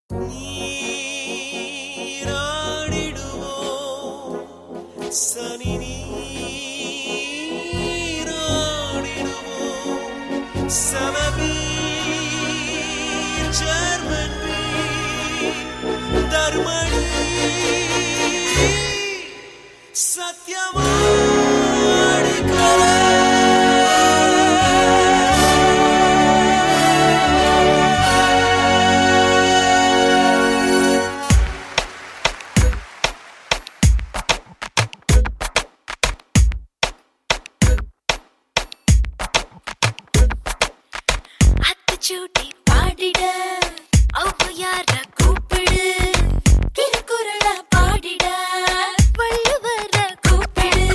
சூட்டி பாடிட ஔவையார கூப்பிடு, திருக்குறள பாடிட வள்ளுவர கூப்பிடு.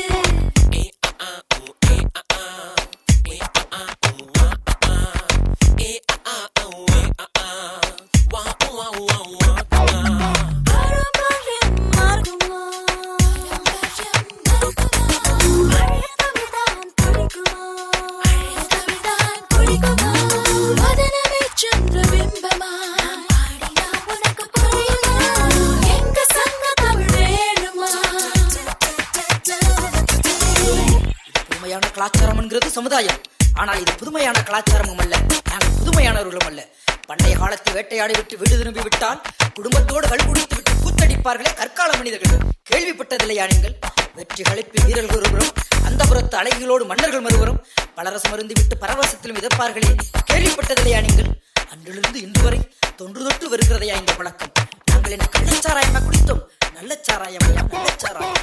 கலாச்சாரம்ங்கிறது சமுதாயம். ஆனால் இது புதுமையான கலாச்சாரமும் அல்ல, நாங்கள் புதுமையானவர்களும் அல்ல. பண்டைய காலத்தில் வேட்டையாடி விட்டு வீடு திரும்பி விட்டால் குடும்பத்தோடு கள் குடித்து விட்டு கூத்தடிப்பார்களே கற்கால மனிதர்கள். கேள்விப்பட்டதில்லையா நீங்கள்? வெற்றி களிப்பில் வீரர்கள் ஒருவரும் அந்த புறத்து அழகிகளோடு மன்னர்கள் மறுவரும் பலரசம் அருந்தி விட்டு பரவசத்திலும் மிதப்பார்களே, கேள்விப்பட்டதில்லையா நீங்கள்? அன்றிலிருந்து இன்று வரை தொன்று தொட்டு வருகிறதையா இந்த பழக்கம்? நாங்கள் என்ன கள்ளச்சாராயமா குடித்தோம்? நல்ல சாராயம் ஐயா, நல்ல சாராயம்.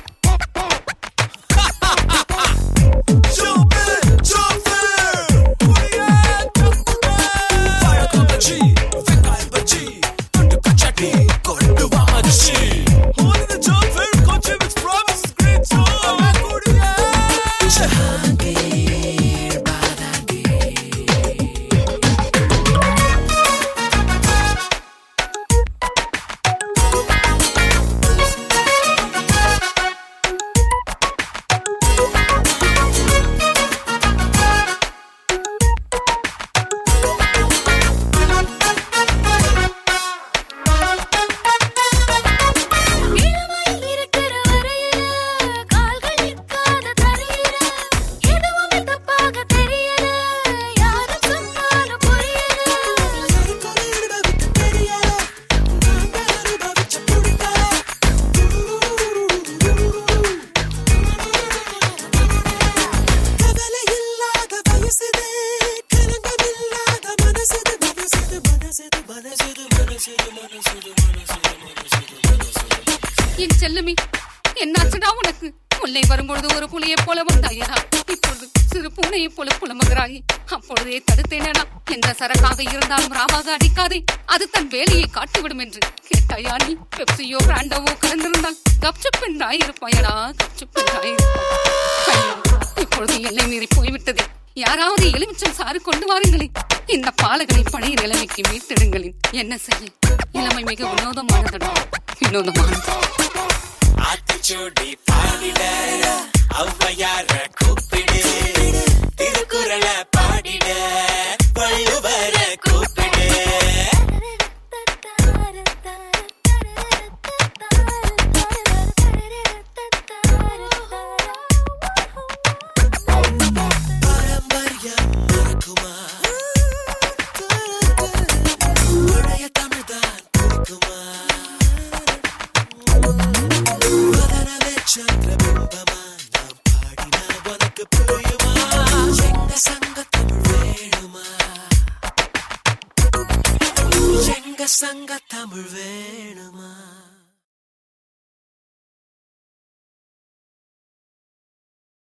என் செல்லமே, என்னாச்சுடா உனக்கு? முல்லை வரும்பொழுது ஒரு புலியை போல வந்தாயா, இப்பொழுது சிறு பூனையை போல புலம்புகிறாயே. அப்பொழுதே தடுத்தேனா? எந்த சரக்காக இருந்தாலும் ராவாக அடிக்காதே, அது தன் வேலையை காட்டிவிடும் என்று கேட்டாயா நீ? பெப்சியோ பிராண்டோவோ கலந்திருந்தால் கப்சுப்பென்றாய் இருப்பாயடா, கப்சுப்பென்றாய் இருப்பாய். இப்பொழுது எல்லை மீறி போய்விட்டதே. யாராவது எலுமிச்சம் சாறு கொண்டு வாருங்களேன். இந்த பாலகனை பழைய நிலைமைக்கு மீட்டெடுங்களேன். என்ன செய்ய? இளமை மிக வினோதமானதடா, வினோதமானது. ஆத்திச்சூடி பாடிட ஔவையார கூப்பிடு, திருக்குறள பாடிட வள்ளுவர கூப்பிடு. பாரம்பரியம் இருக்குமா? பழைய தமிழ்தான் பிடிக்குமா? சந்திரபிம்பமா நாம் பாடினா உனக்கு புரியுமா? எங்க சங்க தமிழ் வேணுமா? எங்க சங்க தமிழ் வேணுமா?